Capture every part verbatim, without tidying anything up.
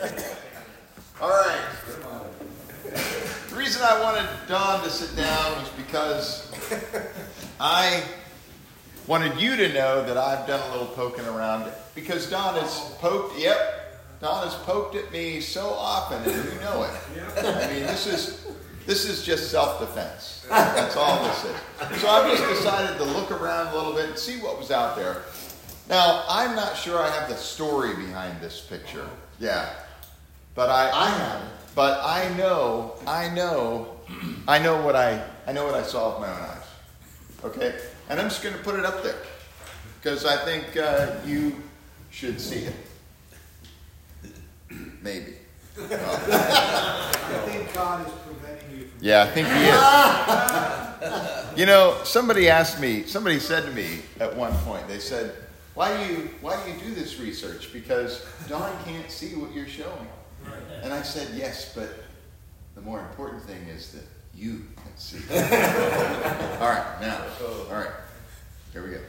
All right. The reason I wanted Don to sit down was because I wanted you to know that I've done a little poking around. Because Don has poked, yep, Don has poked at me so often, and you know it. I mean, this is this is just self-defense. That's all this is. So I've just decided to look around a little bit and see what was out there. Now, I'm not sure I have the story behind this picture. Yeah. But I, I have it. But I know, I know, I know what I, I know what I saw with my own eyes. Okay, and I'm just going to put it up there because I think uh, you should see it. Maybe. I think God is preventing you from. Yeah, I think he is. You know, somebody asked me. Somebody said to me at one point. They said, "Why do you, why do you do this research? Because Don can't see what you're showing." And I said, yes, but the more important thing is that you can see. All right, now, all right, here we go.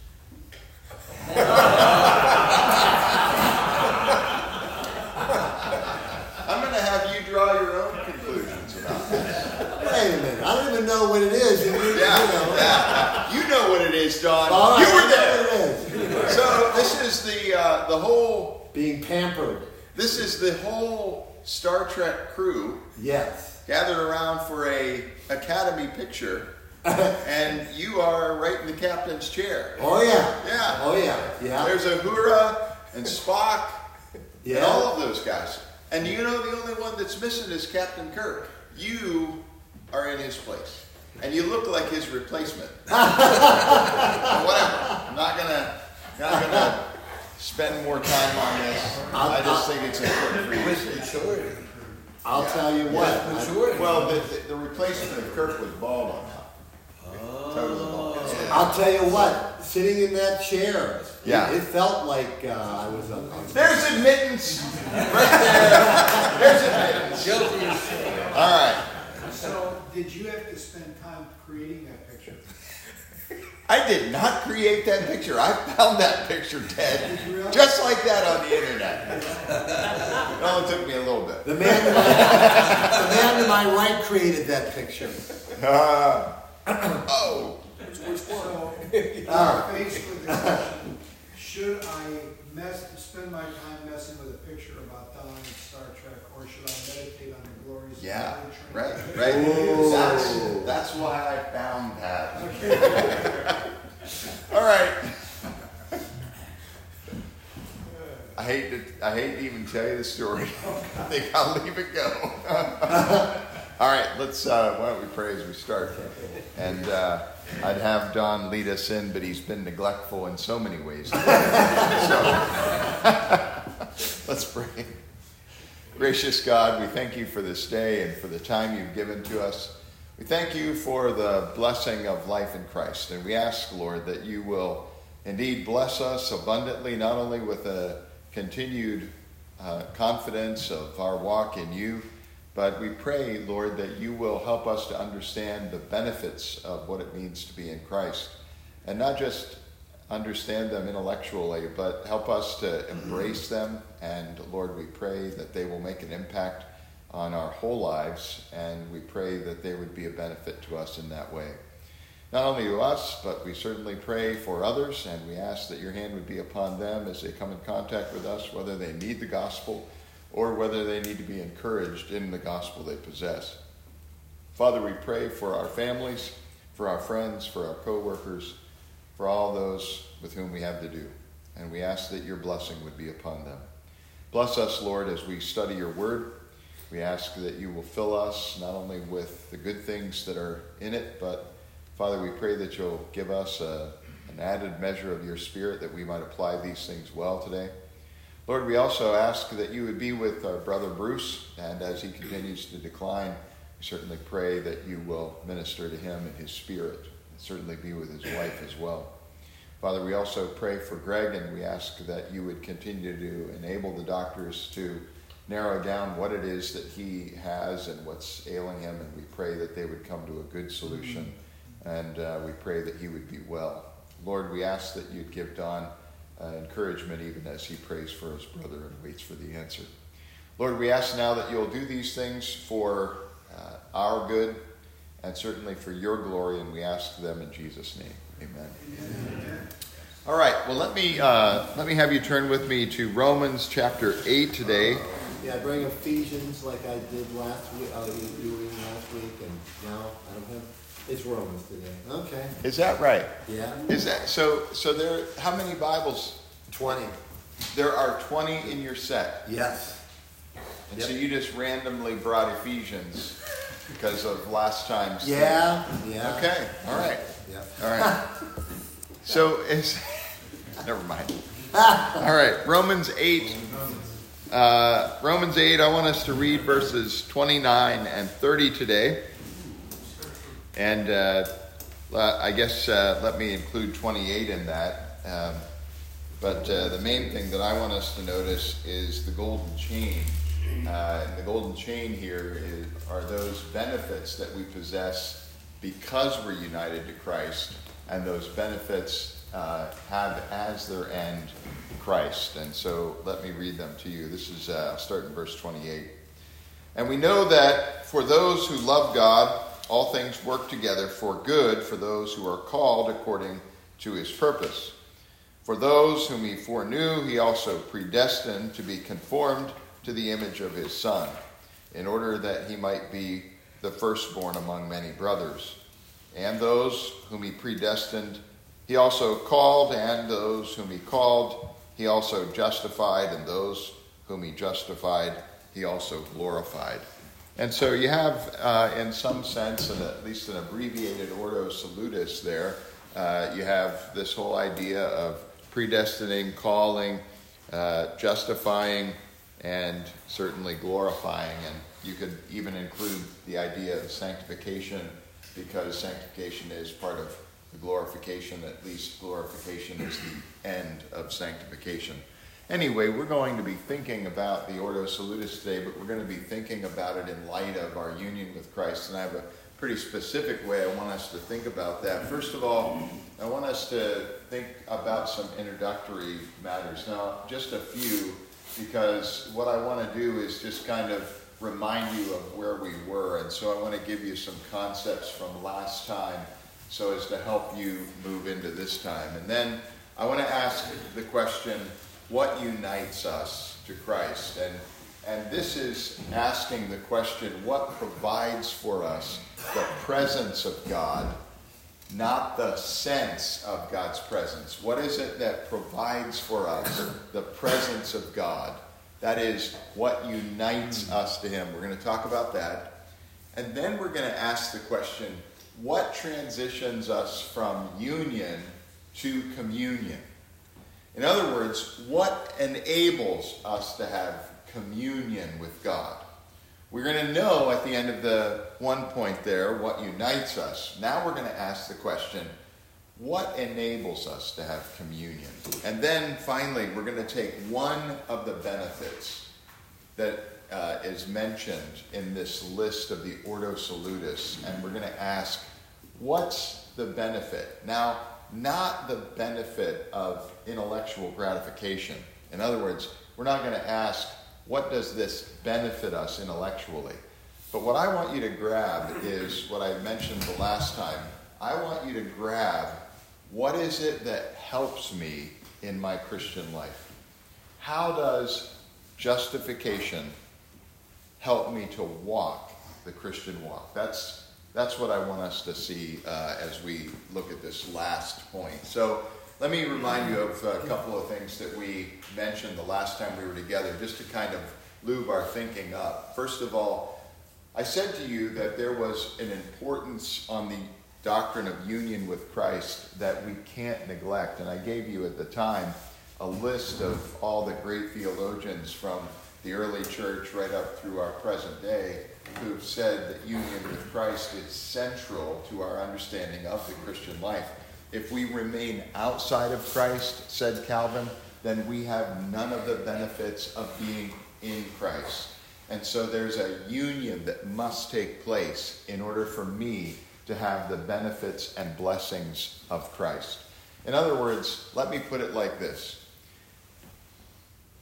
I'm going to have you draw your own conclusions about this. Wait a minute, I don't even know what it is. And you, Yeah, you know. yeah. You know what it is, Don. All right, You were I know what it there. is. So this is the uh, the whole. Being pampered. This is the whole Star Trek crew Yes. gathered around for a Academy picture, and you are right in the captain's chair. Oh yeah. Yeah. Oh yeah. Yeah. There's Uhura and Spock Yeah. and all of those guys. And you know the only one that's missing is Captain Kirk. You are in his place. And you look like his replacement. Whatever. I'm not gonna not gonna spend more time on this. I just think it's important for you to see. Maturity. I'll Yeah. tell you what. Yeah. Maturity. Well, the, the, the replacement of Kirk was bald on top. Totally bald. I'll tell you what. Sitting in that chair. Yeah. It, it felt like uh, I was on. on There's admittance right there. There's admittance. Guilty as sin. All right. So, did you have to spend time creating that picture? I did not create that picture. I found that picture, Ted. Did you really? Just like that on the internet. It only took me a little bit. The man, to my, the man to my right created that picture. Uh, oh. So, Ah. you're faced with the question, should I mess, spend my time messing with a picture about Don and Star Trek, or should I meditate on the glories of Yeah, the right, train? right. That's, that's why I found that. All right. I hate to, I hate to even tell you the story. I think I'll leave it go. All right, let's, uh, why don't we pray as we start? And uh, I'd have Don lead us in, but he's been neglectful in so many ways. So, let's pray. Gracious God, we thank you for this day and for the time you've given to us. We thank you for the blessing of life in Christ. And we ask, Lord, that you will indeed bless us abundantly, not only with a continued uh, confidence of our walk in you, but we pray, Lord, that you will help us to understand the benefits of what it means to be in Christ. And not just understand them intellectually, but help us to embrace them. And Lord, we pray that they will make an impact on our whole lives, and we pray that they would be a benefit to us in that way. Not only to us, but we certainly pray for others, and we ask that your hand would be upon them as they come in contact with us, whether they need the gospel or whether they need to be encouraged in the gospel they possess. Father, we pray for our families, for our friends, for our co-workers, for all those with whom we have to do. And we ask that your blessing would be upon them. Bless us, Lord, as we study your word. We ask that you will fill us not only with the good things that are in it, but Father, we pray that you'll give us a, an added measure of your Spirit that we might apply these things well today. Lord, we also ask that you would be with our brother Bruce, and as he continues to decline, we certainly pray that you will minister to him in his spirit, and certainly be with his wife as well. Father, we also pray for Greg, and we ask that you would continue to enable the doctors to narrow down what it is that he has and what's ailing him, and we pray that they would come to a good solution, and uh, we pray that he would be well. Lord, we ask that you'd give Don uh, encouragement even as he prays for his brother and waits for the answer. Lord, we ask now that you'll do these things for uh, our good and certainly for your glory, and we ask them in Jesus' name. Amen. Amen. All right, well, let me uh, let me have you turn with me to Romans chapter eight today. Yeah, I bring Ephesians like I did last week, uh, you were reading last week, and now I don't have, it's Romans today. Okay. Is that right? Yeah. Is that so? So there, how many Bibles? twenty. There are twenty in your set. Yes. And Yep. so you just randomly brought Ephesians because of last time's Yeah. thing. Yeah. Okay. All right. Yep. All right. So is never mind. All right. Romans eight. Uh, Romans eight. I want us to read verses twenty-nine and thirty today. And uh, I guess uh, let me include twenty-eight in that. Um, but uh, the main thing that I want us to notice is the golden chain. Uh, and the golden chain here is, are those benefits that we possess because we're united to Christ, and those benefits uh, have as their end Christ. And so let me read them to you. This is, uh, I'll start in verse twenty-eight. And we know that for those who love God, all things work together for good for those who are called according to his purpose. For those whom he foreknew, he also predestined to be conformed to the image of his Son, in order that he might be the firstborn among many brothers. And those whom he predestined, he also called, and those whom he called, he also justified, and those whom he justified, he also glorified. And so you have, uh, in some sense, and at least an abbreviated Ordo Salutis there, uh, you have this whole idea of predestining, calling, uh, justifying, and certainly glorifying. And you could even include the idea of sanctification, because sanctification is part of the glorification. At least glorification is the end of sanctification. Anyway, we're going to be thinking about the Ordo Salutis today, but we're going to be thinking about it in light of our union with Christ. And I have a pretty specific way I want us to think about that. First of all, I want us to think about some introductory matters. Now, just a few, because what I want to do is just kind of remind you of where we were. And so I want to give you some concepts from last time so as to help you move into this time. And then I want to ask the question, what unites us to Christ? And and this is asking the question, what provides for us the presence of God, not the sense of God's presence? What is it that provides for us the presence of God? That is what unites us to him. We're going to talk about that. And then we're going to ask the question, what transitions us from union to communion? In other words, what enables us to have communion with God? We're going to know at the end of the one point there what unites us. Now we're going to ask the question, what enables us to have communion? And then finally, we're going to take one of the benefits that uh, is mentioned in this list of the Ordo Salutis, and we're going to ask, what's the benefit? Now, not the benefit of intellectual gratification. In other words, we're not going to ask, what does this benefit us intellectually? But what I want you to grab is what I mentioned the last time. I want you to grab, what is it that helps me in my Christian life? How does justification help me to walk the Christian walk? That's That's what I want us to see uh, as we look at this last point. So let me remind you of a couple of things that we mentioned the last time we were together, just to kind of lube our thinking up. First of all, I said to you that there was an importance on the doctrine of union with Christ that we can't neglect. And I gave you at the time a list of all the great theologians from the early church right up through our present day who've said that union with Christ is central to our understanding of the Christian life. If we remain outside of Christ, said Calvin, then we have none of the benefits of being in Christ. And so there's a union that must take place in order for me to have the benefits and blessings of Christ. In other words, let me put it like this.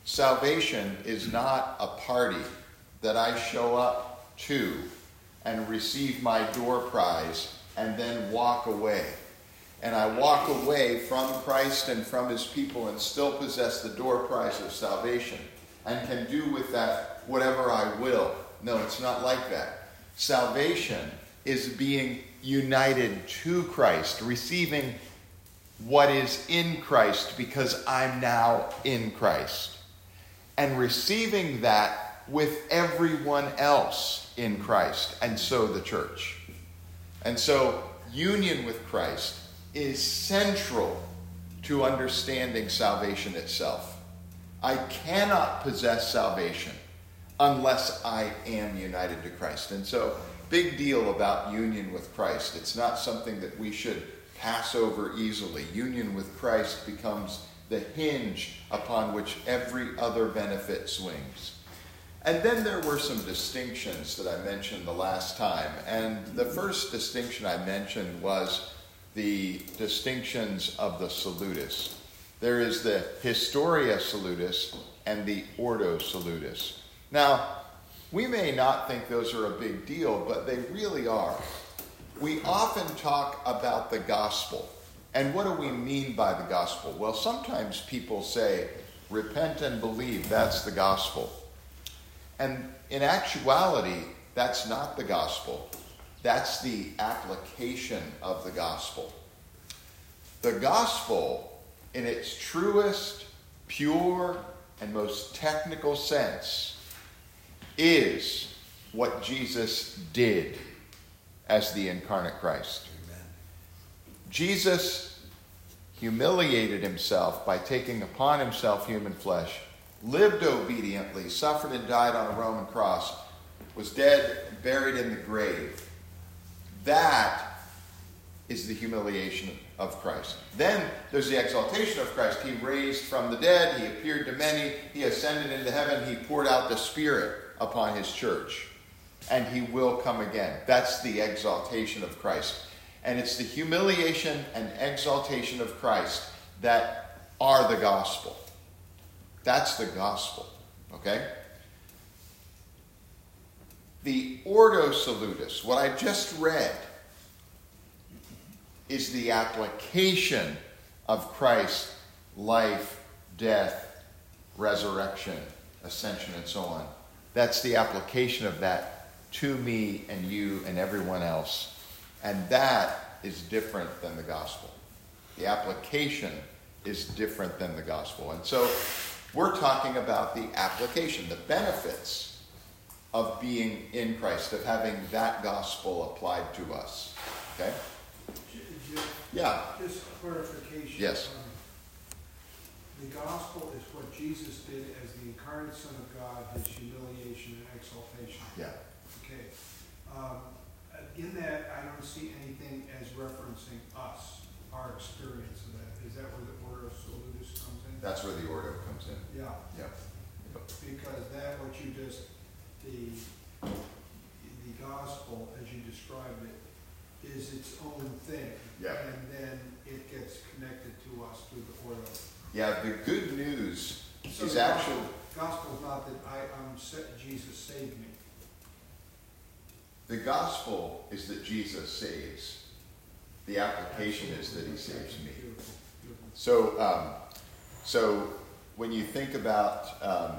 salvation is not a party that I show up to and receive my door prize and then walk away. And I walk away from Christ and from his people and still possess the door prize of salvation and can do with that whatever I will. No, it's not like that. Salvation is being united to Christ, receiving what is in Christ because I'm now in Christ, and receiving that with everyone else in Christ, and so the church. And so union with Christ is central to understanding salvation itself. I cannot possess salvation unless I am united to Christ. And so, big deal about union with Christ. It's not something that we should pass over easily. Union with Christ becomes the hinge upon which every other benefit swings. And then there were some distinctions that I mentioned the last time. And the first distinction I mentioned was the distinctions of the Salutis. There is the Historia Salutis and the Ordo Salutis. Now, we may not think those are a big deal, but they really are. We often talk about the gospel. And what do we mean by the gospel? Well, sometimes people say, repent and believe, that's the gospel. And in actuality, that's not the gospel. That's the application of the gospel. The gospel, in its truest, pure, and most technical sense, is what Jesus did as the incarnate Christ. Amen. Jesus humiliated himself by taking upon himself human flesh, lived obediently, suffered and died on a Roman cross, was dead and buried in the grave. That is the humiliation of Christ. Then there's the exaltation of Christ. He raised from the dead. He appeared to many. He ascended into heaven. He poured out the Spirit upon his church. And he will come again. That's the exaltation of Christ. And it's the humiliation and exaltation of Christ that are the gospel. That's the gospel. Okay? The Ordo Salutis, what I just read, is the application of Christ's life, death, resurrection, ascension, and so on. That's the application of that to me and you and everyone else. And that is different than the gospel. The application is different than the gospel. And so we're talking about the application, the benefits of being in Christ, of having that gospel applied to us. Okay? Yeah. Just clarification. Yes. Um, the gospel is what Jesus did as the incarnate Son of God, his humiliation and exaltation. Yeah. Okay. Um, in that, I don't see anything as referencing us, our experience of that. Is that where the Ordo Salutis comes in? That's where the Ordo comes in. Yeah. Yeah. Because that, what you just, the, the gospel, as you described it, is its own thing. Yeah. And then it gets connected to us through the Ordo. Yeah, the good news So is the actually... gospel is not that I, I'm set, Jesus saved me. The gospel is that Jesus saves. The application is that he saves me. Beautiful, beautiful. So, um, so when you think about um,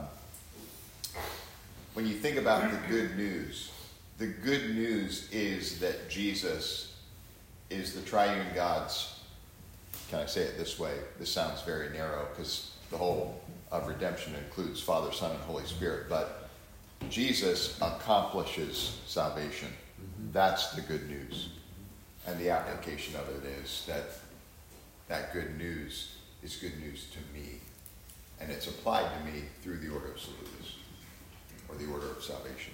when you think about the good news, the good news is that Jesus is the triune God's. Can I say it this way? This sounds very narrow because the whole of redemption includes Father, Son, and Holy Spirit. But Jesus accomplishes salvation. Mm-hmm. That's the good news. And the application of it is that that good news is good news to me. And it's applied to me through the Ordo Salutis, or the order of salvation.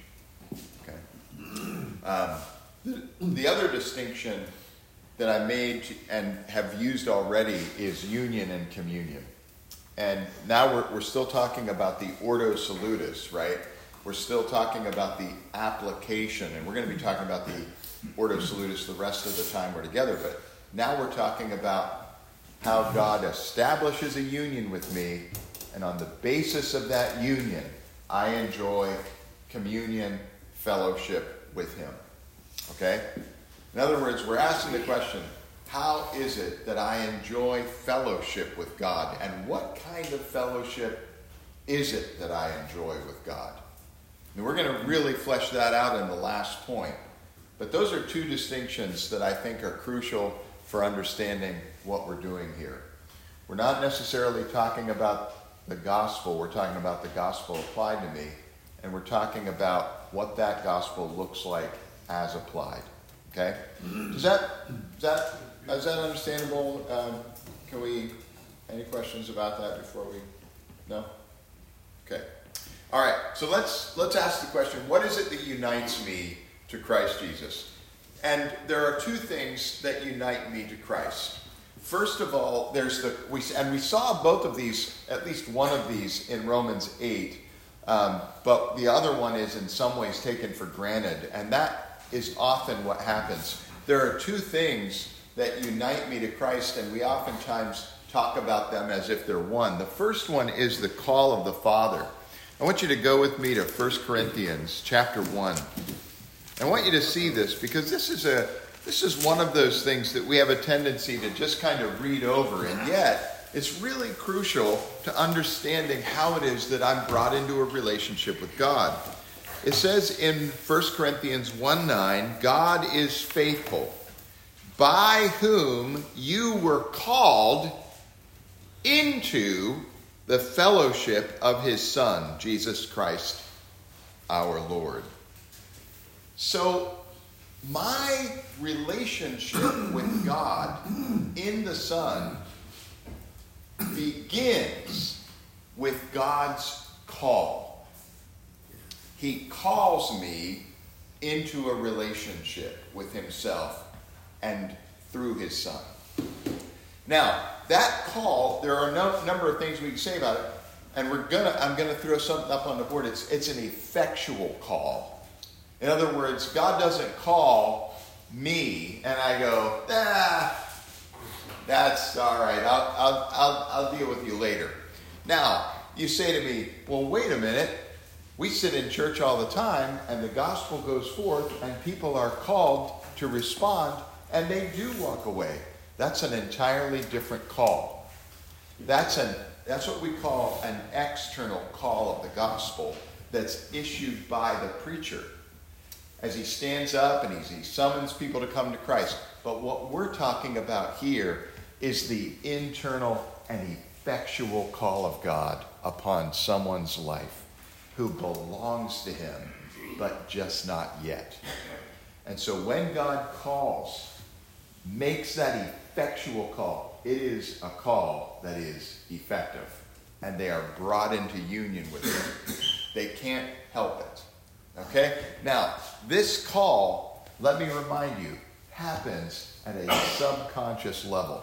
Okay? Um, the, the other distinction that I made and have used already is union and communion. And now we're, we're still talking about the Ordo Salutis, right? We're still talking about the application, and we're going to be talking about the Ordo Salutis the rest of the time we're together. But now we're talking about how God establishes a union with me And on the basis of that union, I enjoy communion, fellowship with him. Okay? In other words, we're asking the question, how is it that I enjoy fellowship with God? And what kind of fellowship is it that I enjoy with God? And we're going to really flesh that out in the last point. But those are two distinctions that I think are crucial for understanding what we're doing here. We're not necessarily talking about the gospel. We're talking about the gospel applied to me. And we're talking about what that gospel looks like as applied. Okay? Does that, is that, is that understandable? Um, can we, any questions about that before we, no? Okay. All right. So let's, let's ask the question, what is it that unites me to Christ Jesus? And there are two things that unite me to Christ. First of all, there's the, we, and we saw both of these, at least one of these in Romans eight, um, but the other one is in some ways taken for granted, and that is often what happens. There are two things that unite me to Christ, and we oftentimes talk about them as if they're one. The first one is the call of the Father. I want you to go with me to First Corinthians chapter one. I want you to see this because this is a this is one of those things that we have a tendency to just kind of read over, and yet it's really crucial to understanding how it is that I'm brought into a relationship with God. It says in First Corinthians one nine, God is faithful, by whom you were called into the fellowship of his Son, Jesus Christ, our Lord. So, my relationship with God in the Son begins with God's call. He calls me into a relationship with himself and through his Son. Now, that call, there are a no, number of things we can say about it, and we're gonna I'm gonna throw something up on the board. It's it's an effectual call. In other words, God doesn't call me and I go, ah, that's all right, I'll, I'll, I'll, I'll deal with you later. Now, you say to me, well, wait a minute. We sit in church all the time and the gospel goes forth and people are called to respond and they do walk away. That's an entirely different call. That's, an, that's what we call an external call of the gospel that's issued by the preacher as he stands up and he, he summons people to come to Christ. But what we're talking about here is the internal and effectual call of God upon someone's life who belongs to him, but just not yet. And so when God calls, makes that effectual call, it is a call that is effective. And they are brought into union with him. They can't help it. Okay? Now, this call, let me remind you, happens at a subconscious level.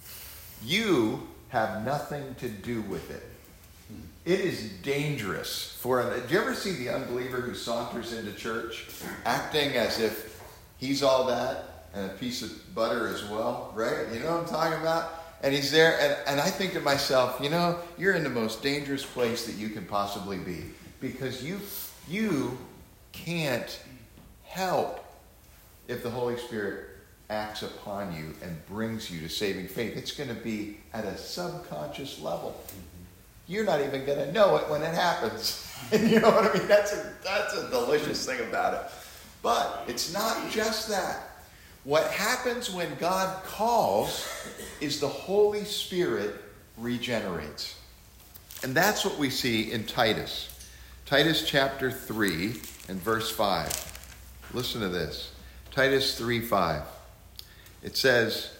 You have nothing to do with it. It is dangerous for an... Do you ever see the unbeliever who saunters into church acting as if he's all that and a piece of butter as well, right? You know what I'm talking about? And he's there, and, and I think to myself, you know, you're in the most dangerous place that you can possibly be because you you... can't help if the Holy Spirit acts upon you and brings you to saving faith. It's going to be at a subconscious level. You're not even going to know it when it happens. You know what I mean? That's a, that's a delicious thing about it. But it's not just that. What happens when God calls is the Holy Spirit regenerates. And that's what we see in Titus. Titus chapter three and verse five. Listen to this. Titus three five. It says,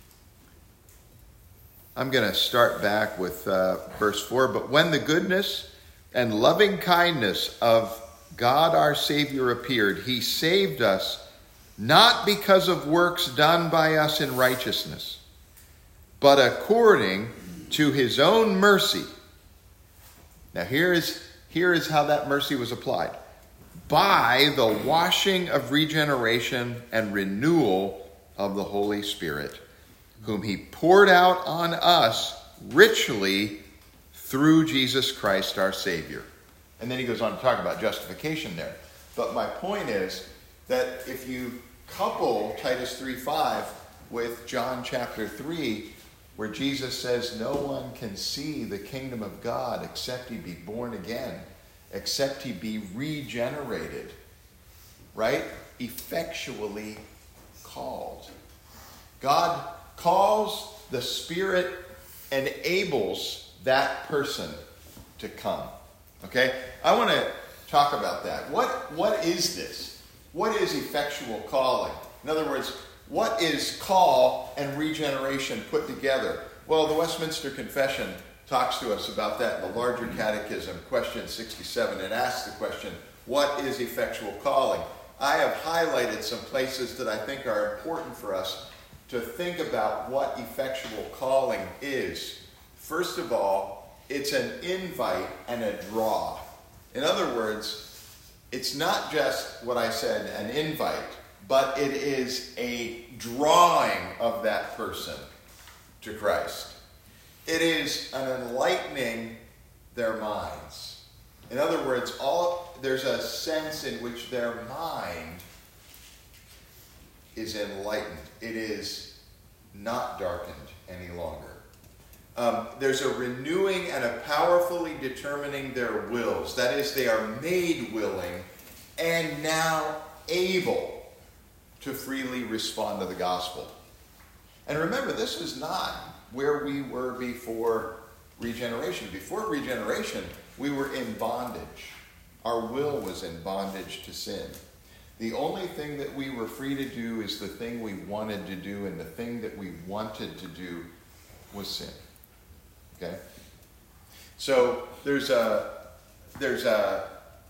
I'm going to start back with uh, verse four. But when the goodness and loving kindness of God our Savior appeared, he saved us not because of works done by us in righteousness, but according to his own mercy. Now here is Here is how that mercy was applied. By the washing of regeneration and renewal of the Holy Spirit, whom he poured out on us richly through Jesus Christ our Savior. And then he goes on to talk about justification there. But my point is that if you couple Titus three five with John chapter three, where Jesus says no one can see the kingdom of God except he be born again, except he be regenerated, right? Effectually called. God calls, the Spirit enables that person to come. Okay? I want to talk about that. What, what is this? What is effectual calling? In other words, what is call and regeneration put together? Well, the Westminster Confession talks to us about that in the larger catechism, question sixty-seven. It asks the question, what is effectual calling? I have highlighted some places that I think are important for us to think about what effectual calling is. First of all, it's an invite and a draw. In other words, it's not just what I said, an invite, but it is a drawing of that person to Christ. It is an enlightening their minds. In other words, all there's a sense in which their mind is enlightened. It is not darkened any longer. Um, there's a renewing and a powerfully determining their wills. That is, they are made willing and now able to freely respond to the gospel. And remember, this is not where we were before regeneration. Before regeneration, we were in bondage. Our will was in bondage to sin. The only thing that we were free to do is the thing we wanted to do, and the thing that we wanted to do was sin. Okay? So there's a there's a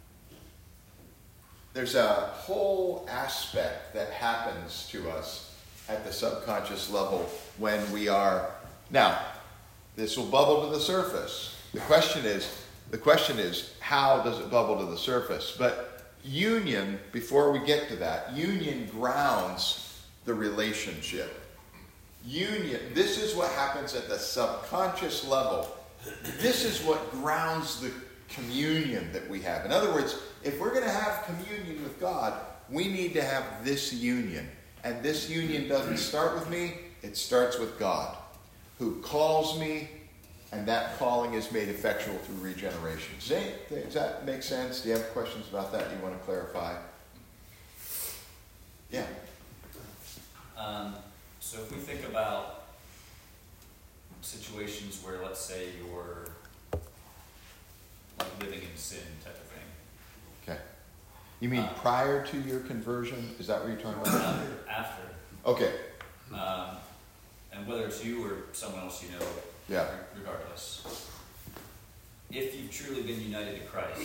there's a whole aspect that happens to us at the subconscious level when we are. Now, this will bubble to the surface. The question is, the question is, how does it bubble to the surface? But union, before we get to that, union grounds the relationship. Union, this is what happens at the subconscious level. This is what grounds the communion that we have. In other words, if we're going to have communion with God, we need to have this union. And this union doesn't start with me, it starts with God, who calls me, and that calling is made effectual through regeneration. Does that make sense? Do you have questions about that you want to clarify? Yeah. Um, so if we think about situations where, let's say, you're like living in sin type of thing. Okay. You mean uh, prior to your conversion? Is that what you're talking about? After. after. Okay. Um, and whether it's you or someone else you know, yeah. regardless. If you've truly been united to Christ,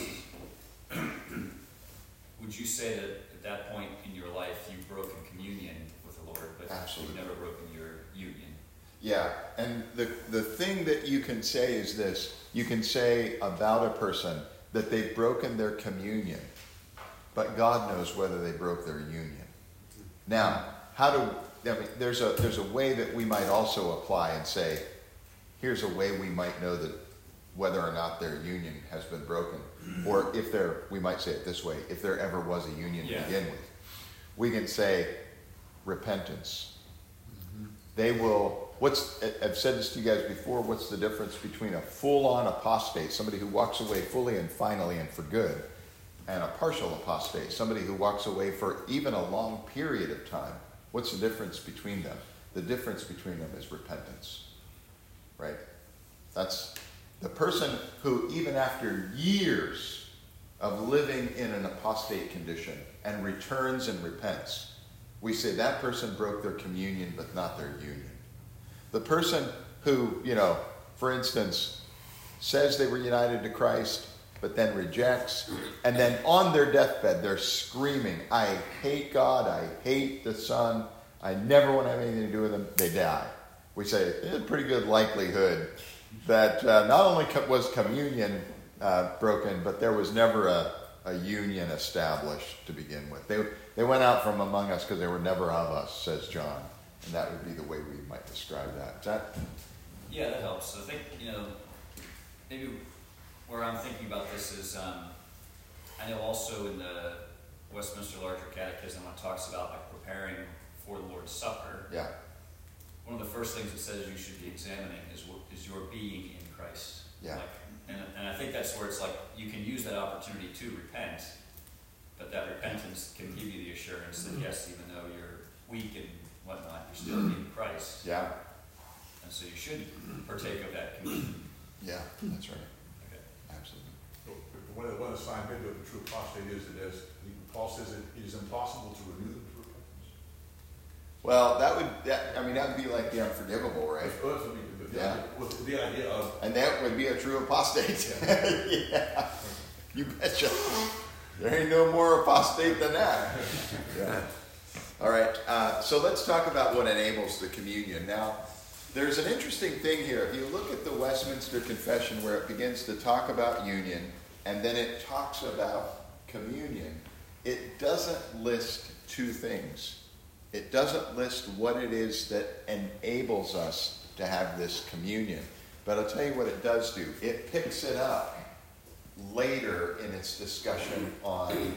would you say that at that point in your life you've broken communion with the Lord, but Absolutely. you've never broken your union? Yeah, and the, the thing that you can say is this. You can say about a person that they've broken their communion, but God knows whether they broke their union. Now, how do, I mean, there's a, there's a way that we might also apply and say, here's a way we might know that whether or not their union has been broken. Or if there, we might say it this way, if there ever was a union yeah. to begin with. We can say repentance. Mm-hmm. They will, what's, I've said this to you guys before, what's the difference between a full-on apostate, somebody who walks away fully and finally and for good, and a partial apostate, somebody who walks away for even a long period of time? What's the difference between them? The difference between them is repentance. Right? That's the person who, even after years of living in an apostate condition and returns and repents, we say that person broke their communion but not their union. The person who, you know, for instance, says they were united to Christ but then rejects, and then on their deathbed they're screaming, I hate God, I hate the Son, I never want to have anything to do with him, they die. We say it's a pretty good likelihood that uh, not only co- was communion uh, broken, but there was never a, a union established to begin with. They, they went out from among us because they were never of us, says John. And that would be the way we might describe that. Is that? Yeah, that helps. I think, you know, maybe where I'm thinking about this is, um, I know also in the Westminster Larger Catechism, when it talks about like preparing for the Lord's Supper, Yeah. one of the first things it says you should be examining is what is your being in Christ. Yeah. Like, and, and I think that's where it's like you can use that opportunity to repent, but that repentance can give you the assurance that yes, even though you're weak and whatnot, you're still in Christ. Yeah. And so you should partake of that communion. Yeah, that's right. Okay. Absolutely. One of the, one of the signs maybe of the true apostate is that as Paul says it, it is impossible to renew them to repentance. Well, that would, that, I mean, that would be like the unforgivable, right? That's what I mean, the, the, Yeah. idea, with the idea of And that would be a true apostate. Yeah. You betcha. There ain't no more apostate than that. Yeah. All right. Uh, so let's talk about what enables the communion. Now, there's an interesting thing here. If you look at the Westminster Confession where it begins to talk about union and then it talks about communion, it doesn't list two things. It doesn't list what it is that enables us to have this communion. But I'll tell you what it does do. It picks it up later in its discussion on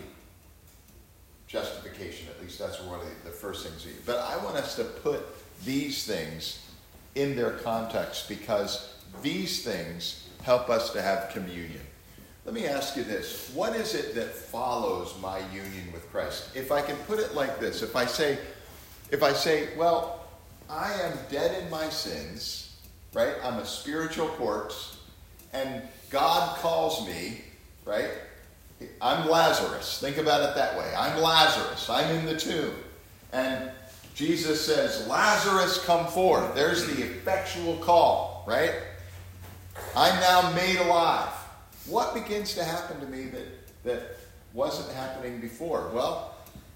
justification. At least that's one of the, the first things. But I want us to put these things in their context because these things help us to have communion. Let me ask you this. What is it that follows my union with Christ? If I can put it like this, if I say, if I say, well, I am dead in my sins, right? I'm a spiritual corpse, and God calls me, right? I'm Lazarus. Think about it that way. I'm Lazarus. I'm in the tomb. And Jesus says, Lazarus, come forth. There's the effectual call, right? I'm now made alive. What begins to happen to me that, that wasn't happening before? Well,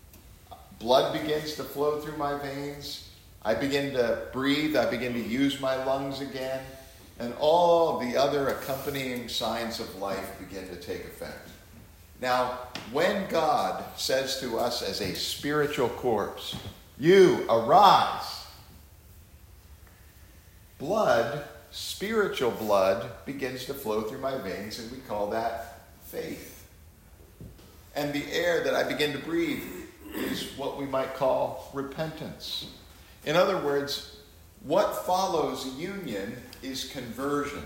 blood begins to flow through my veins. I begin to breathe. I begin to use my lungs again. And all the other accompanying signs of life begin to take effect. Now, when God says to us as a spiritual corpse, you arise, blood, spiritual blood, begins to flow through my veins, and we call that faith. And the air that I begin to breathe is what we might call repentance. In other words, what follows union is conversion.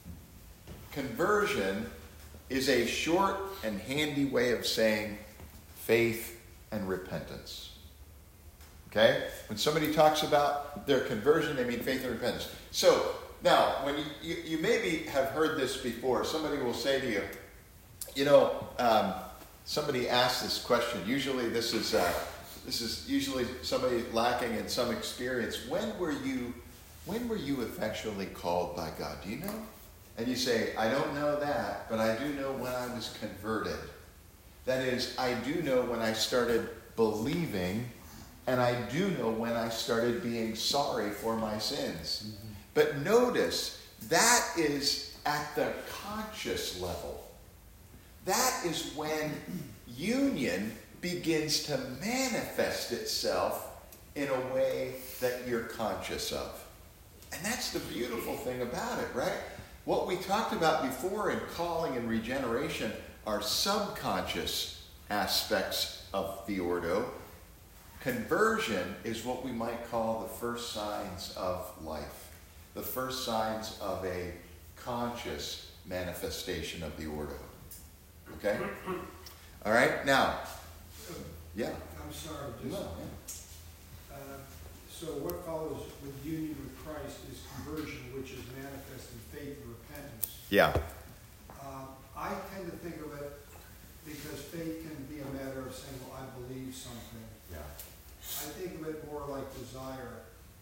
Conversion is a short and handy way of saying faith and repentance. Okay? When somebody talks about their conversion, they mean faith and repentance. So, now, when you, you, you maybe have heard this before, somebody will say to you, you know, um, somebody asked this question. Usually this is uh, this is usually somebody lacking in some experience. When were you when were you effectually called by God? Do you know? And you say, I don't know that, but I do know when I was converted. That is, I do know when I started believing, and I do know when I started being sorry for my sins. Mm-hmm. But notice, that is at the conscious level. That is when union begins to manifest itself in a way that you're conscious of. And that's the beautiful thing about it, right? What we talked about before in calling and regeneration are subconscious aspects of the ordo. Conversion is what we might call the first signs of life, the first signs of a conscious manifestation of the ordo. Okay? All right? Now, yeah. I'm sorry, No, just, yeah. uh, so what follows with union with Christ is conversion, which is manifest in faith and repentance. Yeah. Uh, I tend to think of it because faith can be a matter of saying, well, I believe something. Yeah. I think of it more like desire.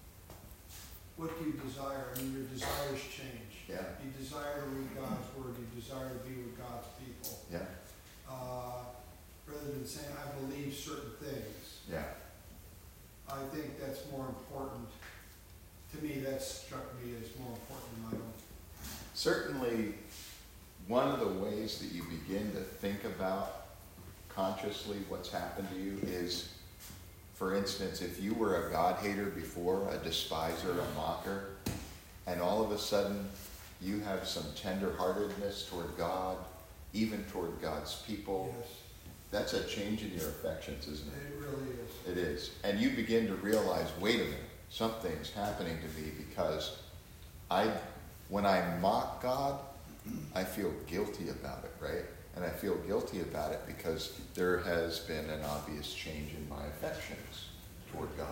What do you desire? I mean, your desires change. Yeah. You desire to read God's word. You desire to be with God's people. Yeah. Uh, rather than saying, I believe certain things. Yeah. I think that's more important. To me, that struck me as more important than my own. Certainly, one of the ways that you begin to think about consciously what's happened to you is, for instance, if you were a God hater before, a despiser, a mocker, and all of a sudden you have some tenderheartedness toward God, even toward God's people. Yes, That's a change in your affections, isn't it? it really is. It is. And you begin to realize, wait a minute, something's happening to me because I, when I mock God, I feel guilty about it, right? And I feel guilty about it because there has been an obvious change in my affections toward God.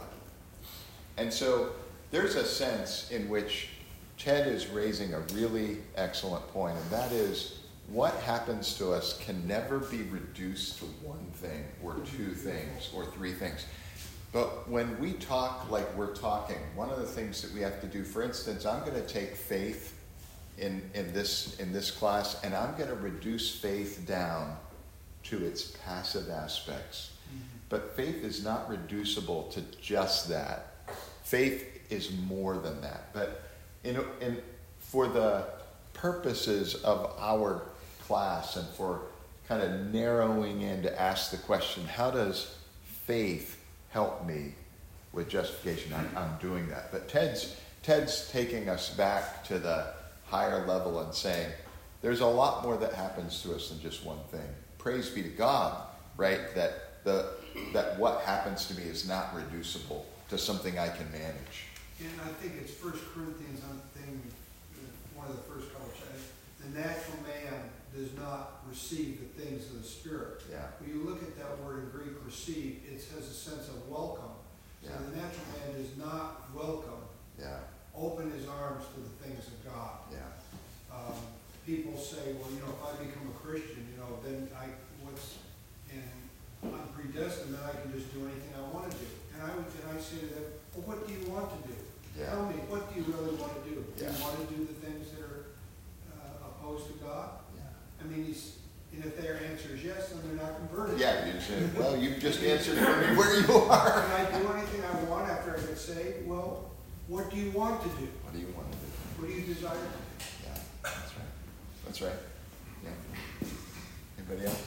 And so there's a sense in which Ted is raising a really excellent point, and that is what happens to us can never be reduced to one thing or two things or three things. But when we talk like we're talking, one of the things that we have to do, for instance, I'm going to take faith in, in this in this class, and I'm going to reduce faith down to its passive aspects. But faith is not reducible to just that. Faith is more than that. But in, in for the purposes of our class and for kind of narrowing in to ask the question, how does faith help me with justification? I'm, I'm doing that. But Ted's Ted's taking us back to the higher level and saying, there's a lot more that happens to us than just one thing. Praise be to God, right? That the that what happens to me is not reducible to something I can manage. And I think it's First Corinthians, I'm thinking, one of the first couple of chapters, the natural man does not receive the things of the Spirit. Yeah. When you look at that word in Greek, receive, it has a sense of welcome. So Yeah. the natural man does not welcome, Yeah. open his arms to the things of God. Yeah. Um, people say, well, you know, if I become a Christian, you know, then I, what's, and I'm predestined, then I can just do anything I want to do. And I would, and I say to them, well, what do you want to do? Yeah. Tell me, what do you really want to do? Do Yeah. you want to do the things that are uh, opposed to God? Yeah. I mean, he's, and if their answer is yes, then they're not converted. Yeah, you said, well, you just answered for me where you are. Can I do anything I want after I get saved? Well, what do you want to do? What do you want to do? What do you desire to do? Yeah, that's right. That's right. Yeah. Anybody else?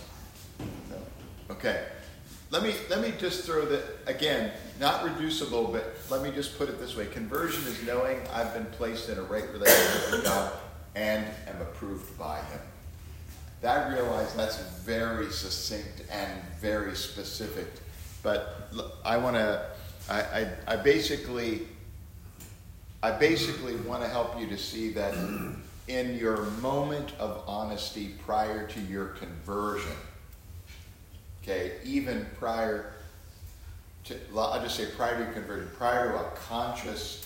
No? Okay. Let me let me just throw that again, not reducible, but let me just put it this way. Conversion is knowing I've been placed in a right relationship with God and am approved by Him. I realize that's very succinct and very specific, but I want to. I, I I basically I basically want to help you to see that in your moment of honesty prior to your conversion. Okay, even prior to, I'll just say prior to your conversion, prior to a conscious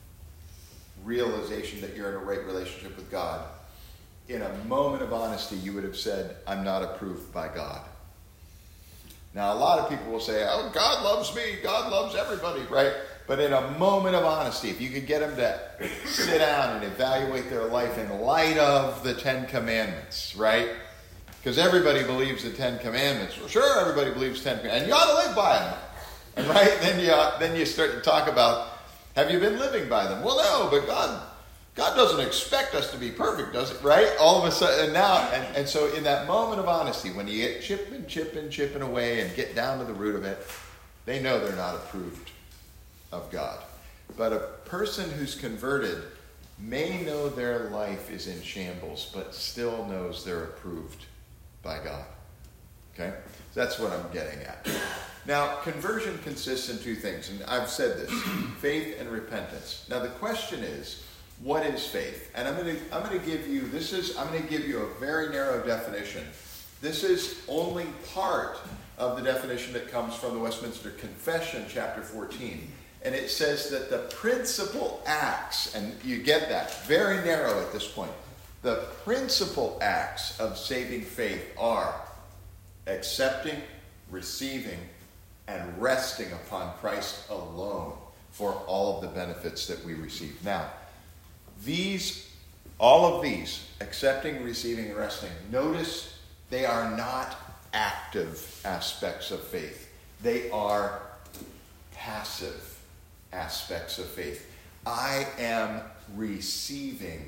realization that you're in a right relationship with God, in a moment of honesty, you would have said, I'm not approved by God. Now, a lot of people will say, oh, God loves me, God loves everybody, right? But in a moment of honesty, if you could get them to sit down and evaluate their life in light of the Ten Commandments, right? Because everybody believes the Ten Commandments. Well, sure, everybody believes Ten Commandments, and you ought to live by them. And right, then you then you start to talk about, have you been living by them? Well, no, but God, God doesn't expect us to be perfect, does it? Right? All of a sudden, and now, and, and so in that moment of honesty, when you get chipping, chipping, chipping away, and get down to the root of it, they know they're not approved of God. But a person who's converted may know their life is in shambles, but still knows they're approved by God. Okay? That's what I'm getting at. Now, conversion consists in two things, and I've said this, faith and repentance. Now, the question is, what is faith? And I'm going to I'm going to give you, this is, I'm going to give you a very narrow definition. This is only part of the definition that comes from the Westminster Confession, chapter fourteen. And it says that the principal acts, and you get that, very narrow at this point, the principal acts of saving faith are accepting, receiving, and resting upon Christ alone for all of the benefits that we receive. Now, these, all of these, accepting, receiving, and resting, notice they are not active aspects of faith. They are passive aspects of faith. I am receiving,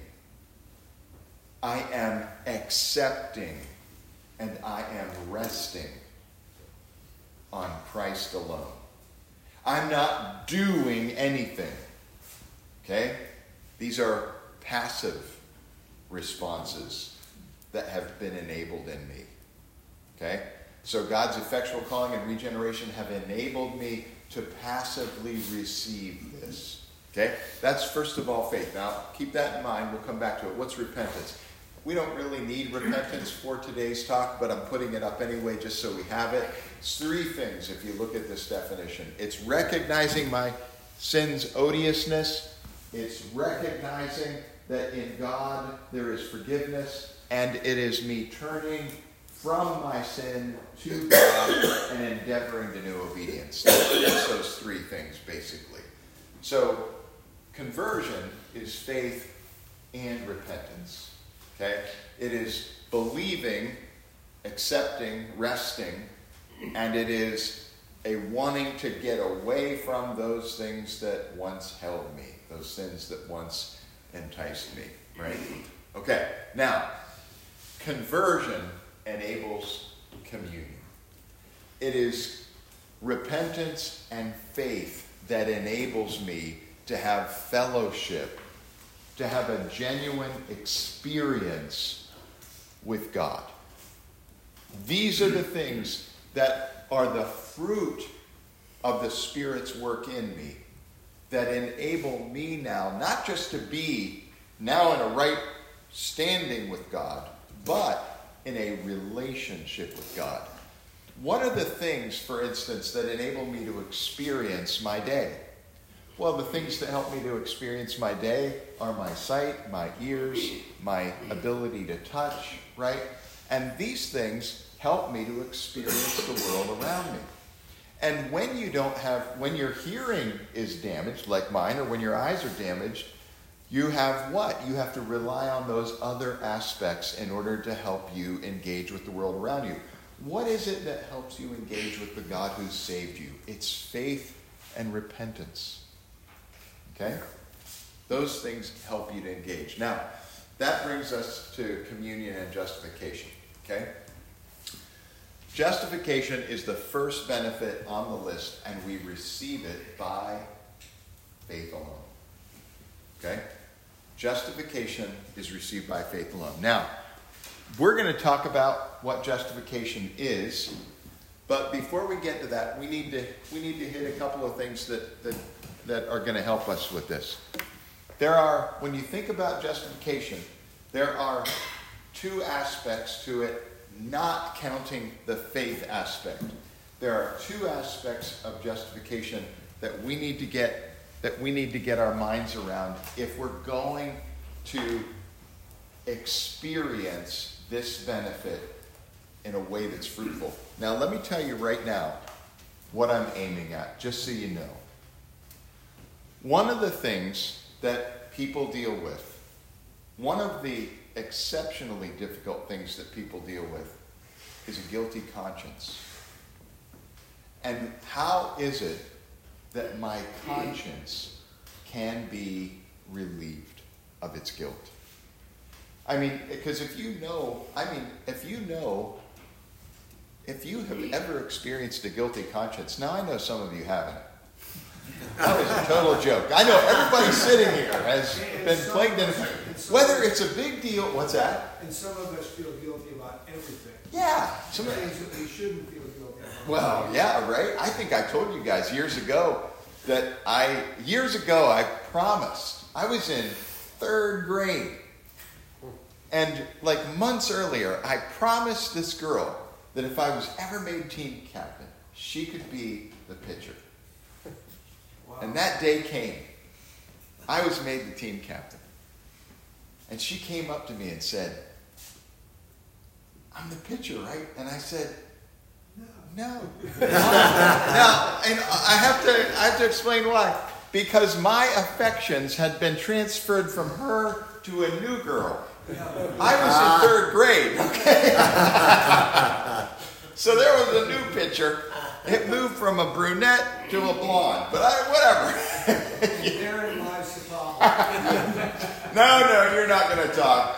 I am accepting, and I am resting on Christ alone. I'm not doing anything. Okay? These are passive responses that have been enabled in me. Okay? So God's effectual calling and regeneration have enabled me to passively receive this. Okay? That's first of all faith. Now, keep that in mind. We'll come back to it. What's repentance? We don't really need repentance for today's talk, but I'm putting it up anyway just so we have it. It's three things if you look at this definition. It's recognizing my sin's odiousness. It's recognizing that in God there is forgiveness. And it is me turning from my sin to God and endeavoring to new obedience. That's those three things, basically. So, conversion is faith and repentance. Okay? It is believing, accepting, resting, and it is a wanting to get away from those things that once held me, those sins that once enticed me. Right? Okay, now, conversion enables communion. It is repentance and faith that enables me to have fellowship, to have a genuine experience with God. These are the things that are the fruit of the Spirit's work in me that enable me now, not just to be now in a right standing with God, but in a relationship with God. What are the things, for instance, that enable me to experience my day? Well, the things that help me to experience my day are my sight, my ears, my ability to touch, right? And these things help me to experience the world around me. And when you don't have, when your hearing is damaged, like mine, or when your eyes are damaged, you have what? You have to rely on those other aspects in order to help you engage with the world around you. What is it that helps you engage with the God who saved you? It's faith and repentance. Okay? Those things help you to engage. Now, that brings us to communion and justification. Okay? Justification is the first benefit on the list, and we receive it by faith alone. Okay? Justification is received by faith alone. Now, we're going to talk about what justification is, but before we get to that, we need to we need to hit a couple of things that that, that are going to help us with this. There are, when you think about justification, there are two aspects to it, not counting the faith aspect. There are two aspects of justification that we need to get that we need to get our minds around if we're going to experience this benefit in a way that's fruitful. Now, let me tell you right now what I'm aiming at, just so you know. One of the things that people deal with, one of the exceptionally difficult things that people deal with is a guilty conscience. And how is it that my conscience can be relieved of its guilt? I mean, because if you know, I mean, if you know, if you have ever experienced a guilty conscience, now I know some of you haven't. That was a total joke. I know everybody sitting here has been plagued in whether it's a big deal. What's that? And some of us feel guilty about everything. Yeah. Some of Things that we shouldn't feel guilty about. Well, yeah, right. I think I told you guys years ago that I, years ago, I promised. I was in third grade. And like months earlier, I promised this girl that if I was ever made team captain, she could be the pitcher. Wow. And that day came. I was made the team captain. And she came up to me and said, "I'm the pitcher, right?" And I said, "No." No. Now, and I have to I have to explain why. Because my affections had been transferred from her to a new girl. I was in third grade, okay? So there was a new pitcher. It moved from a brunette to a blonde, but I, whatever. Therein lies the problem. No, no, you're not going to talk.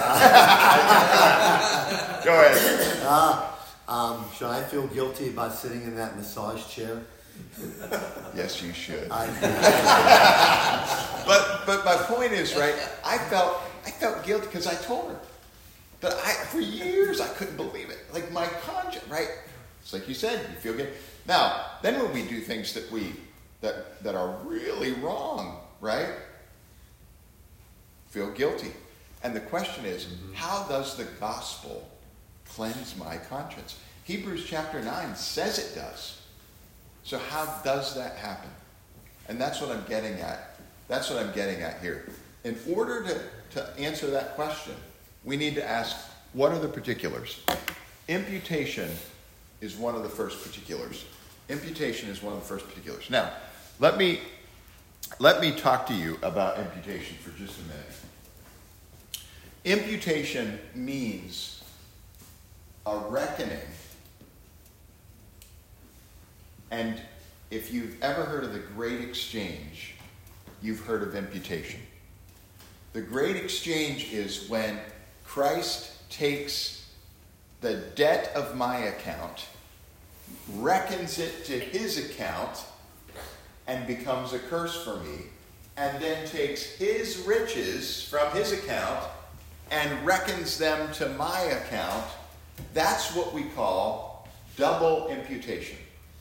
Go ahead. Uh, um, should I feel guilty about sitting in that massage chair? Yes, you should. I, But but my point is, right, I felt I felt guilty because I told her that I, for years, I couldn't believe it. Like my conscience, right? It's like you said, you feel good. Now, then when we do things that we, that, that are really wrong, right? Feel guilty. And the question is, mm-hmm. how does the gospel cleanse my conscience? Hebrews chapter nine says it does. So how does that happen? And that's what I'm getting at. That's what I'm getting at here. In order to, to answer that question, we need to ask, what are the particulars? Imputation is one of the first particulars. Imputation is one of the first particulars. Now, let me, let me talk to you about imputation for just a minute. Imputation means a reckoning. And if you've ever heard of the Great Exchange, you've heard of imputation. The Great Exchange is when Christ takes the debt of my account, reckons it to his account, and becomes a curse for me, and then takes his riches from his account and reckons them to my account. That's what we call double imputation.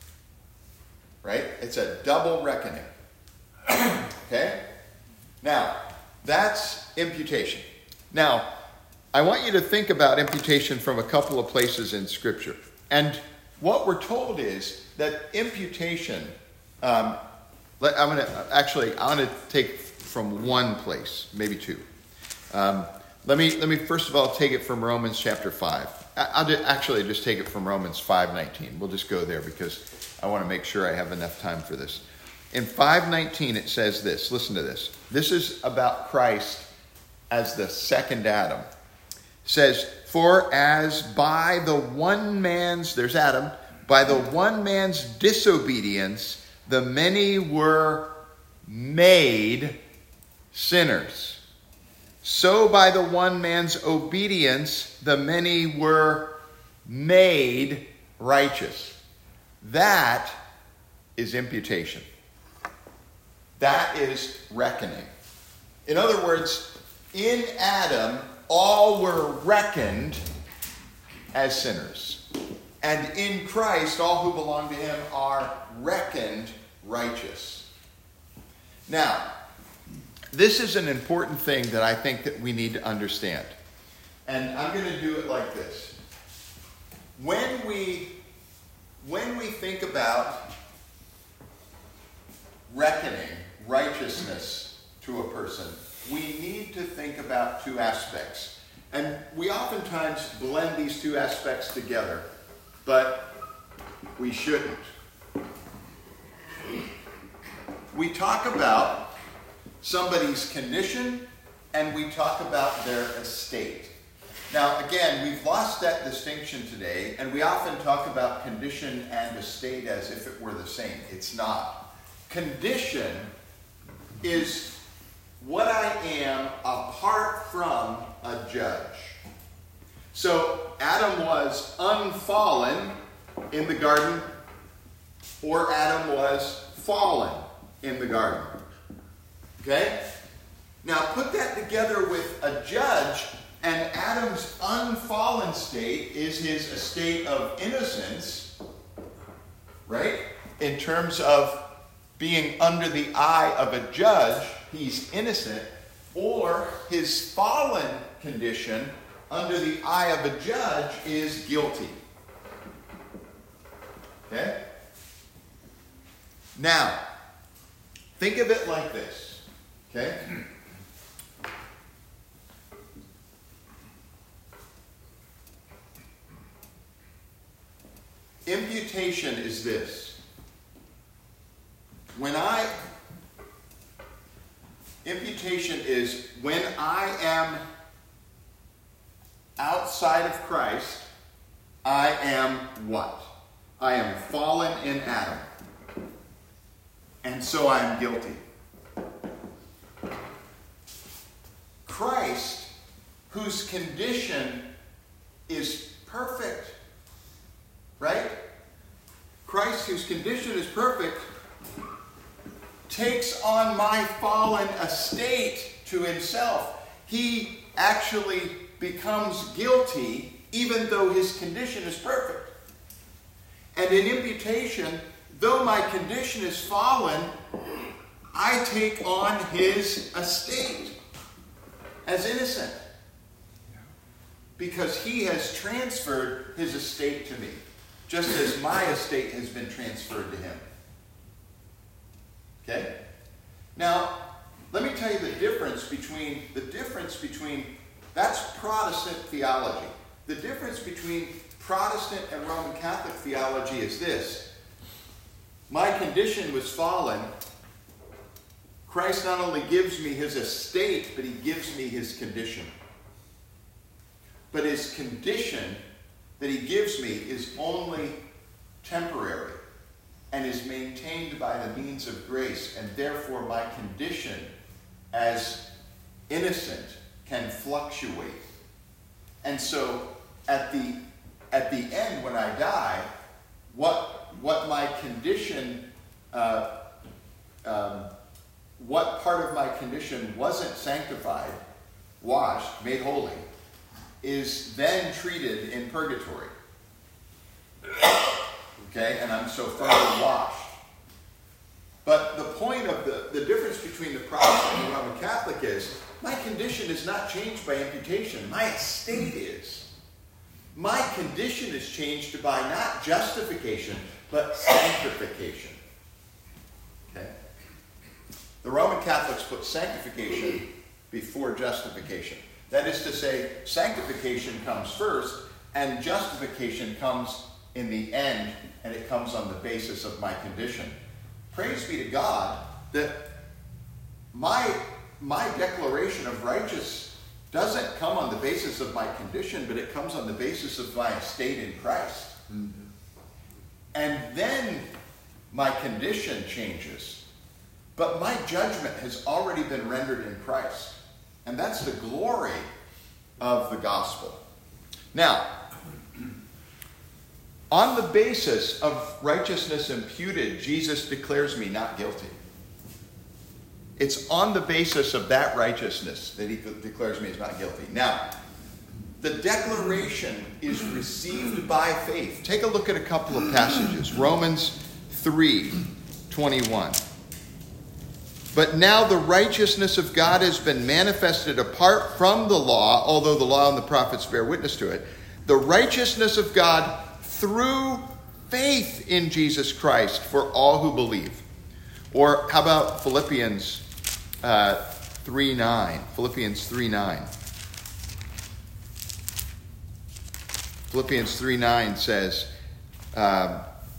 Right? It's a double reckoning. Okay? Now, that's imputation. Now, I want you to think about imputation from a couple of places in Scripture. And what we're told is that imputation, um, let, I'm going to, actually, I want to take from one place, maybe two. Um, let me, let me first of all take it from Romans chapter five. I'll just, actually just take it from Romans five nineteen. We'll just go there because I want to make sure I have enough time for this. In five nineteen, it says this. Listen to this. This is about Christ as the second Adam. It says, for as by the one man's, there's Adam, by the one man's disobedience, the many were made sinners. So by the one man's obedience, the many were made righteous. That is imputation. That is reckoning. In other words, in Adam, all were reckoned as sinners. And in Christ, all who belong to him are reckoned righteous. Now, this is an important thing that I think that we need to understand. And I'm going to do it like this. When we, when we think about reckoning righteousness to a person, we need to think about two aspects. And we oftentimes blend these two aspects together, but we shouldn't. We talk about somebody's condition, and we talk about their estate. Now, again, we've lost that distinction today, and we often talk about condition and estate as if it were the same. It's not. Condition is what I am apart from a judge. So, Adam was unfallen in the garden, or Adam was fallen in the garden. Okay? Now put that together with a judge, and Adam's unfallen state is his estate of innocence, right? In terms of being under the eye of a judge, he's innocent, or his fallen condition under the eye of a judge is guilty. Okay? Now, think of it like this. Okay? Imputation is this. When I, imputation is when I am outside of Christ, I am what? I am fallen in Adam. And so I am guilty. Christ, whose condition is perfect, right? Christ, whose condition is perfect, takes on my fallen estate to himself. He actually becomes guilty even though his condition is perfect. And in imputation, though my condition is fallen, I take on his estate as innocent, because he has transferred his estate to me, just as my estate has been transferred to him. Okay? Now, let me tell you the difference between, the difference between, that's Protestant theology. The difference between Protestant and Roman Catholic theology is this. My condition was fallen. Christ not only gives me his estate, but he gives me his condition. But his condition that he gives me is only temporary and is maintained by the means of grace, and therefore my condition as innocent can fluctuate. And so at the at the end, when I die, what what my condition, uh, um, what part of my condition wasn't sanctified, washed, made holy, is then treated in purgatory. Okay, and I'm so thoroughly washed. But the point of the, the difference between the Protestant and the Roman Catholic is, my condition is not changed by imputation. My estate is. My condition is changed by not justification, but sanctification. Okay? The Roman Catholics put sanctification before justification. That is to say, sanctification comes first, and justification comes in the end, and it comes on the basis of my condition. Praise be to God that my, my declaration of righteous doesn't come on the basis of my condition, but it comes on the basis of my estate in Christ. Mm-hmm. And then my condition changes. But my judgment has already been rendered in Christ. And that's the glory of the gospel. Now, on the basis of righteousness imputed, Jesus declares me not guilty. It's on the basis of that righteousness that he declares me as not guilty. Now, the declaration is received by faith. Take a look at a couple of passages. Romans three twenty-one. But now the righteousness of God has been manifested apart from the law, although the law and the prophets bear witness to it. The righteousness of God through faith in Jesus Christ for all who believe. Or how about Philippians uh, three nine? Philippians three nine. Philippians three nine says, um,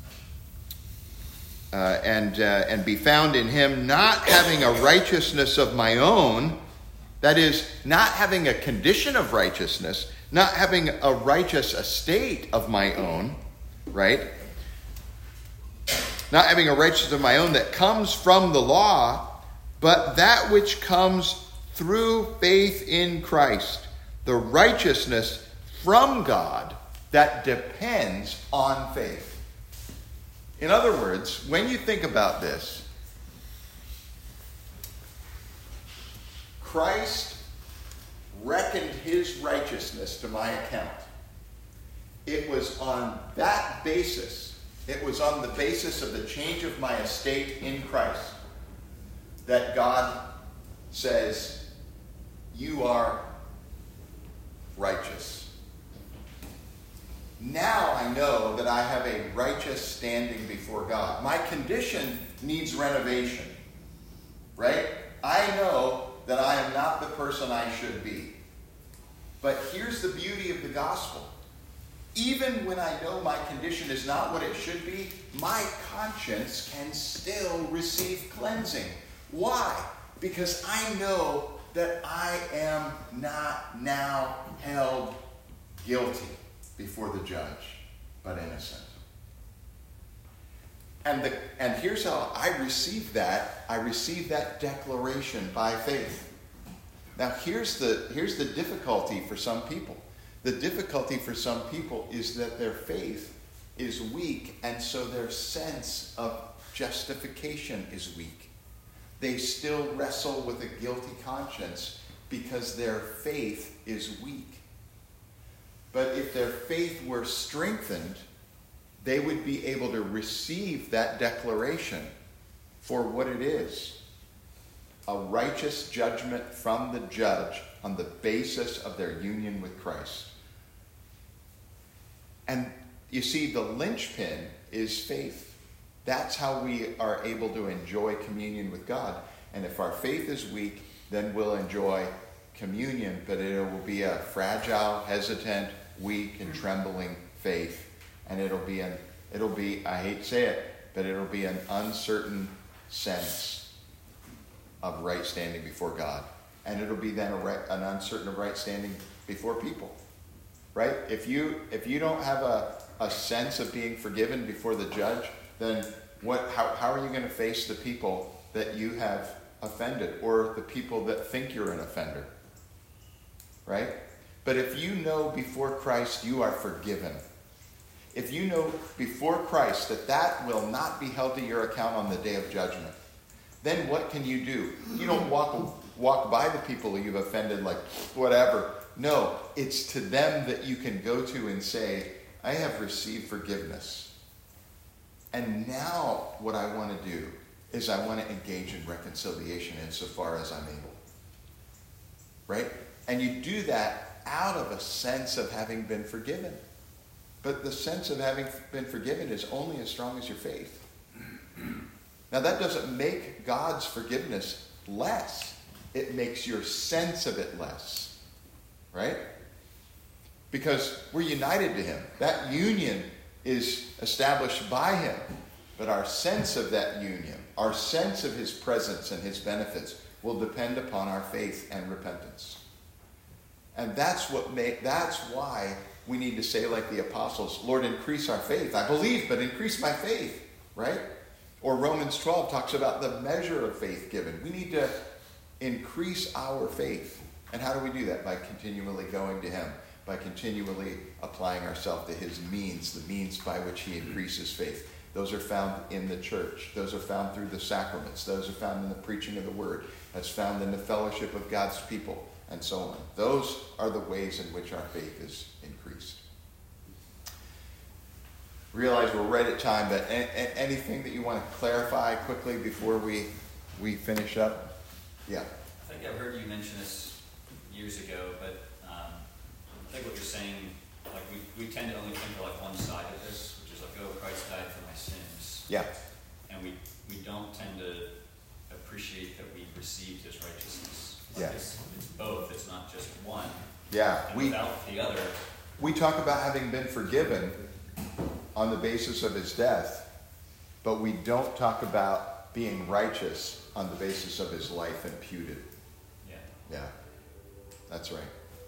uh, and uh, and be found in him, not having a righteousness of my own, that is, not having a condition of righteousness, not having a righteous estate of my own, right? Not having a righteousness of my own that comes from the law, but that which comes through faith in Christ, the righteousness from God that depends on faith. In other words, when you think about this, Christ reckoned his righteousness to my account. It was on that basis, it was on the basis of the change of my estate in Christ, that God says, you are righteous. Now I know that I have a righteous standing before God. My condition needs renovation, right? I know that I am not the person I should be. But here's the beauty of the gospel. Even when I know my condition is not what it should be, my conscience can still receive cleansing. Why? Because I know that I am not now held guilty before the judge, but innocent. And the and here's how I received that. I received that declaration by faith. Now here's the here's the difficulty for some people. The difficulty for some people is that their faith is weak, and so their sense of justification is weak. They still wrestle with a guilty conscience because their faith is weak. But if their faith were strengthened, they would be able to receive that declaration for what it is. A righteous judgment from the judge on the basis of their union with Christ. And you see, the linchpin is faith. That's how we are able to enjoy communion with God. And if our faith is weak, then we'll enjoy communion, but it will be a fragile, hesitant, weak, and trembling faith. And it'll be an, it'll be, I hate to say it, but it'll be an uncertain sense of right standing before God. And it'll be then a right, an uncertain of right standing before people. Right? If you if you don't have a, a sense of being forgiven before the judge, then what how, how are you going to face the people that you have offended, or the people that think you're an offender? Right? But if you know before Christ you are forgiven, if you know before Christ that that will not be held to your account on the day of judgment, then what can you do? You don't walk walk by the people you've offended like whatever. No, it's to them that you can go to and say, I have received forgiveness. And now what I want to do is I want to engage in reconciliation insofar as I'm able. Right? And you do that out of a sense of having been forgiven. But the sense of having been forgiven is only as strong as your faith. Now that doesn't make God's forgiveness less. It makes your sense of it less. Right? Because we're united to him. That union is established by him. But our sense of that union, our sense of his presence and his benefits will depend upon our faith and repentance. And that's what make, that's why we need to say like the apostles, Lord, increase our faith. I believe, but increase my faith. Right? Or Romans twelve talks about the measure of faith given. We need to increase our faith. And how do we do that? By continually going to him, by continually applying ourselves to his means, the means by which he increases faith. Those are found in the church. Those are found through the sacraments. Those are found in the preaching of the word. That's found in the fellowship of God's people, and so on. Those are the ways in which our faith is increased. Realize we're right at time, but a- a- anything that you want to clarify quickly before we, we finish up? Yeah. I think I've heard you mention this years ago, but um, I think what you're saying, like we, we tend to only think of like one side of this, which is like, oh, Christ died for my sins. Yeah. And we, we don't tend to appreciate that we received his righteousness. Like Yeah. It's, it's both. It's not just one. Yeah. And We, without the other. we talk about having been forgiven on the basis of his death, but we don't talk about being righteous on the basis of his life imputed. Yeah. Yeah. That's right.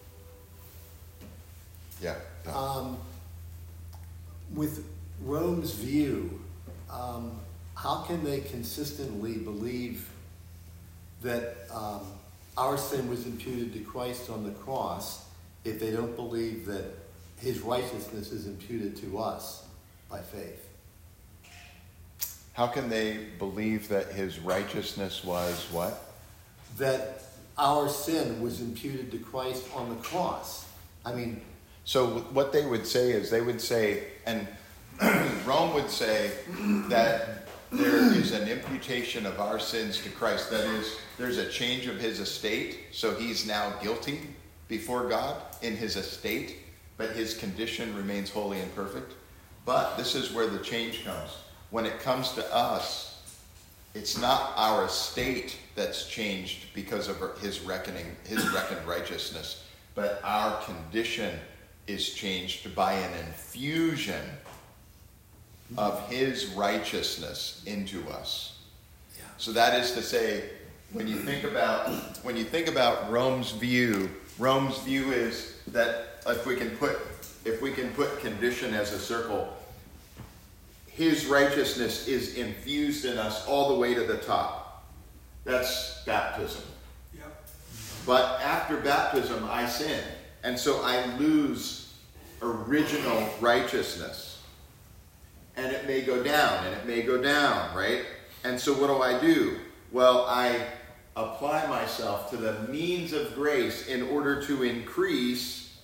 Yeah. Um, with Rome's view, um, how can they consistently believe that um, our sin was imputed to Christ on the cross if they don't believe that his righteousness is imputed to us by faith? How can they believe that his righteousness was what? That our sin was imputed to Christ on the cross. I mean, So what they would say is they would say, and Rome would say that there is an imputation of our sins to Christ. That is, there's a change of his estate, so he's now guilty before God in his estate, but his condition remains holy and perfect. But this is where the change comes. When it comes to us, it's not our estate that's changed because of his reckoning, his reckoned righteousness, but our condition is changed by an infusion of his righteousness into us. Yeah. So that is to say, when you think about when you think about Rome's view, Rome's view is that if we can put if we can put condition as a circle, his righteousness is infused in us all the way to the top. That's baptism. Yep. But after baptism, I sin. And so I lose original righteousness. And it may go down, and it may go down, right? And so what do I do? Well, I apply myself to the means of grace in order to increase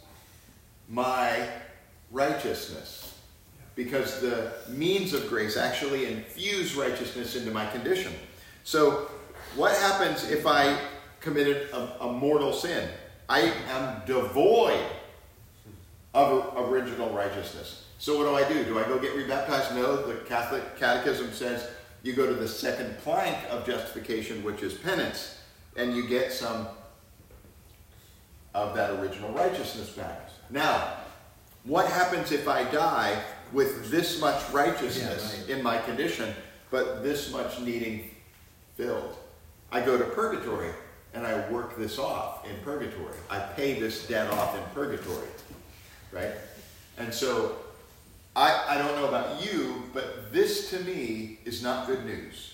my righteousness. Because the means of grace actually infuse righteousness into my condition. So what happens if I committed a, a mortal sin? I am devoid of original righteousness. So what do I do? Do I go get rebaptized? No, the Catholic Catechism says you go to the second plank of justification, which is penance, and you get some of that original righteousness back. Now, what happens if I die with this much righteousness yeah, right. in my condition, but this much needing filled? I go to purgatory, and I work this off in purgatory. I pay this debt off in purgatory, right? And so, I, I don't know about you, but this to me is not good news.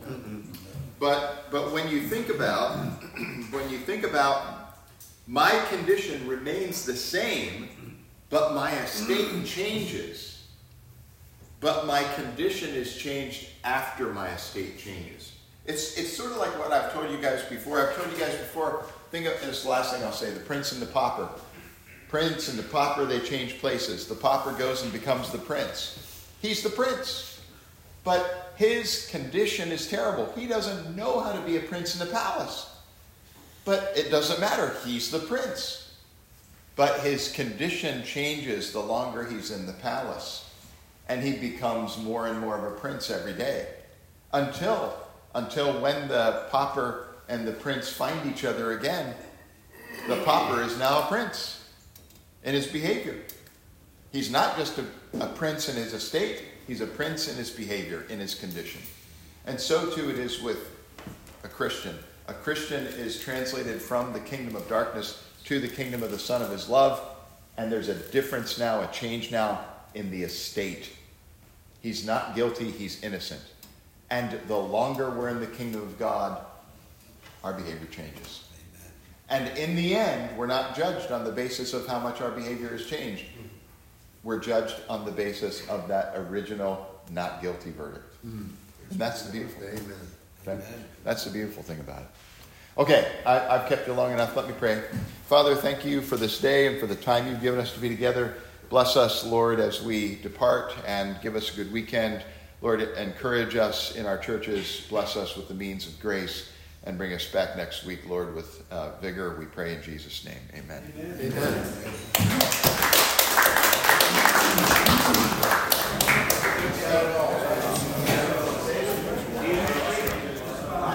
But but when you think about when you think about my condition remains the same, but my estate changes. But my condition is changed after my estate changes. It's it's sort of like what I've told you guys before. I've told you guys before. Think of this last thing I'll say: the prince and the pauper. Prince and the pauper, they change places. The pauper goes and becomes the prince. He's the prince. But his condition is terrible. He doesn't know how to be a prince in the palace. But it doesn't matter. He's the prince. But his condition changes the longer he's in the palace. And he becomes more and more of a prince every day. Until, until when the pauper and the prince find each other again, the pauper is now a prince. In his behavior. He's not just a, a prince in his estate, he's a prince in his behavior, in his condition. And so too it is with a Christian. A Christian is translated from the kingdom of darkness to the kingdom of the Son of his love, and there's a difference now, a change now in the estate. He's not guilty, he's innocent. And the longer we're in the kingdom of God, our behavior changes. And in the end, we're not judged on the basis of how much our behavior has changed. We're judged on the basis of that original not guilty verdict. Mm. And that's the beautiful thing. Amen. Okay? That's the beautiful thing about it. Okay, I, I've kept you long enough. Let me pray. Father, thank you for this day and for the time you've given us to be together. Bless us, Lord, as we depart, and give us a good weekend. Lord, encourage us in our churches. Bless us with the means of grace. And bring us back next week, Lord, with uh, vigor. We pray in Jesus' name. Amen. Amen. Amen.